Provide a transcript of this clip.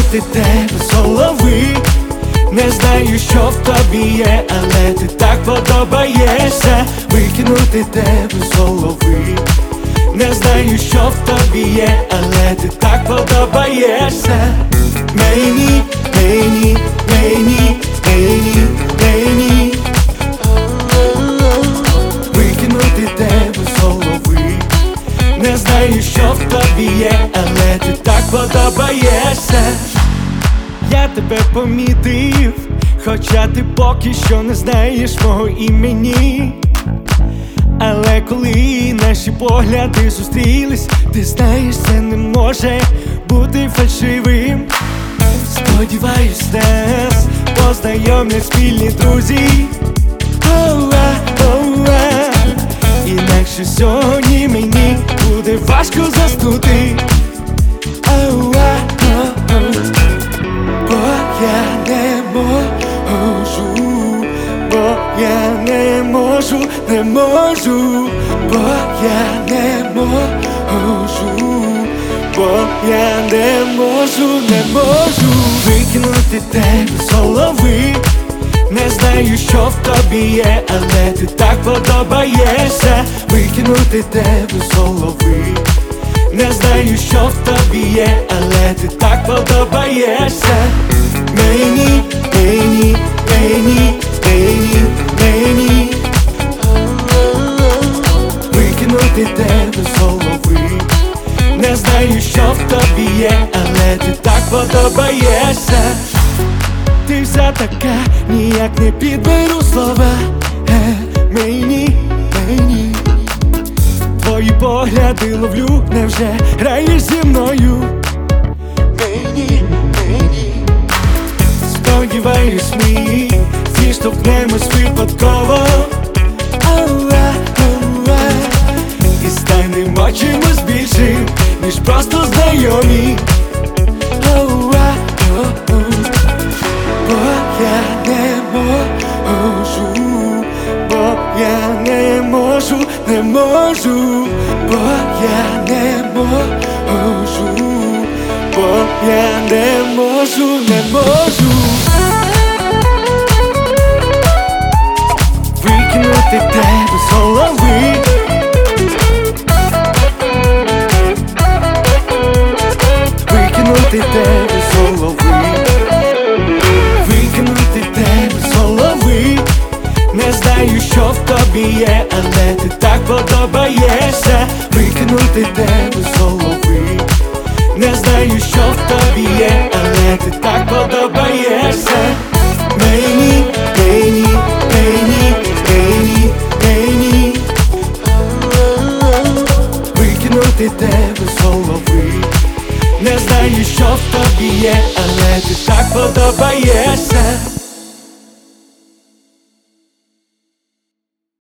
викинути тебе з голови. Не знаю, що в тобі є, але ти так подобаєшся. Викинути тебе з голови. Не знаю, що в тобі є, але ти так подобаєшся. Мені, мені, мені, мені, мені. Викинути тебе з голови. Не знаю, що в тобі є, але ти так подобаєшся. Я тебе помітив, хоча ти поки що не знаєш мого імені. Але коли наші погляди зустрілись, ти знаєш, це не може бути фальшивим. Сподіваюсь, нас познайомлять спільні друзі. Інакше сьогодні мені буде важко заснути. Бо я не можу, бо я не можу, не можу, бо я не можу, бо я не можу, не можу викинути тебе з голови. Не знаю, що в тобі є, але ти так подобаєшся. Викинути тебе з голови. Не знаю, що в тобі є, але ти так подобаєшся. Мені, мені, мені, мені, мені. Викинути тебе з голови. Не знаю, що в тобі є, але ти так подобаєшся. Ти вся така, ніяк не підберу слова. Мені, мені. Твої погляди ловлю, невже граєш зі мною? Мені, мені. Сподіваюсь, ми зіштовхнемось випадково. І станемо чимось більшим, ніж просто знайомі. Бо я не можу, бо я не можу, не можу, бо я не можу, бо я не можу, не можу викинути тебе з голови. Викинути тебе з голови. Викинути тебе з голови. Не знаю, що в тобі є, але ти так подобаєшся. Викинути тебе з голови. Не знаю, що в тобі є, але ти так подобаєшся. Мені, мені, мені, мені, мені. Викинути тебе з голови. Не знаю, що в тобі є, але ти так подобаєшся.